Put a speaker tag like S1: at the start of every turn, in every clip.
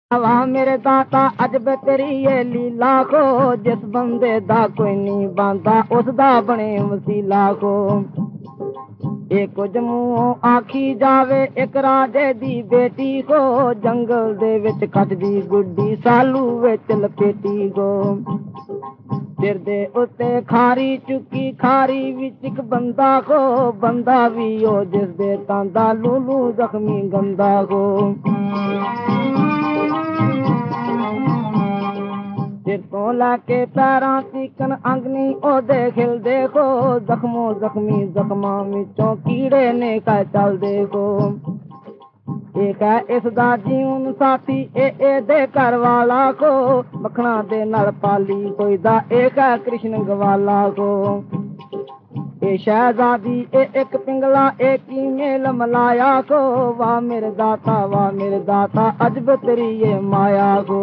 S1: वाह मेरे दाता अजब तेरी ये लीला को, जिस बंदे दा कोई नहीं बनता उसदा बने वसीला को। एक जमूह आखी जावे एक राजे दी बेटी को, जंगल दे विच कटदी गुड्डी सालू विच लपेटी को। सिर दे उत्ते खारी चुकी खारी विच इक बंदा को, बंदा भी ओ जिस दे तांदा लूलू जख्मी गंदा को। सिर तो लाके पैरां तीकन अंगनी ओदे खिल देखो, जख्मो जख्मी जख्मां विचों कीड़े ने का चल देखो। एक है इसदा जीवन साथी ए दे घर वाला को, मखना दे नाल पाली कोई दा एक है कृष्ण गवाला को। ए शहजादी ए एक पिंगला एक ही मेल मलाया को, वाह मेरे दाता अजब तेरी ये माया को।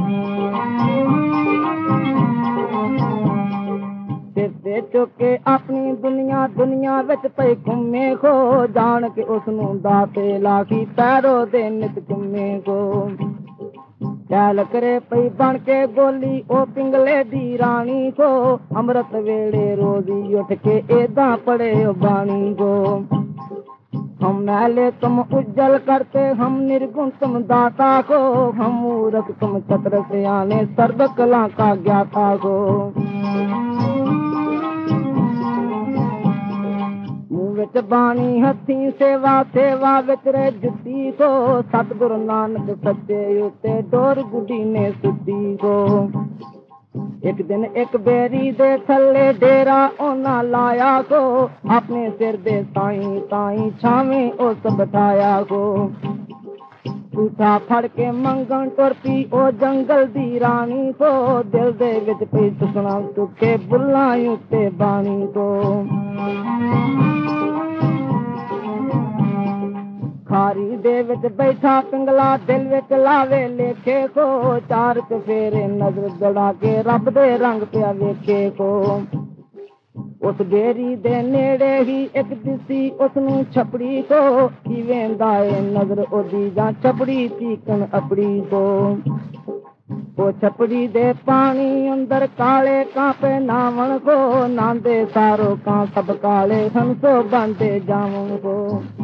S1: सिर चुके अपनी दुनिया दुनिया विच पई घूमे को, जान के उसनू दाते लाखी पैरों दे नित घूमे को। चल करे पई बन के गोली ओ पिंगले दी रानी को, अमृत वेले रोजी उठ के एदा पड़े बाणी को। हम मैले तुम उज्जवल करते हम निर्गुण तुम दाता को, हम मूर्ख तुम छत्र से आने सर्व कला का ज्ञाता को। विच बाणी हथी सेवा सेवा विच रे जुटी को, सतगुरु नानक सच्चे उते डोर गुडी ने सुटी को। एक दिन एक बेरी दे थले डेरा ओना लाया को, अपने सिर दे ताई ताई छावे उस बिठाया को। झूठा फड़ के मंगन टुरपी ओ जंगल दी रानी को, दिल दे विच पई सुखना सुखे बुल्ला उते बाणी को। खारी दे विच बैठा पिंगला दिल विच लावे लेखे को, चार चफेरे नजर दड़ा के रब दे रंग पिया वेखे को। उस बेरी दे नेड़े ही एक दिसी उसनू छपड़ी को, की वेंदा ए नजर ओदी जां छपड़ी चीकन अपड़ी को। ओ छपड़ी दे पानी अंदर काले कांपे नावण को, नांदे सारो कां सब काले हंसो बांधे जावण को।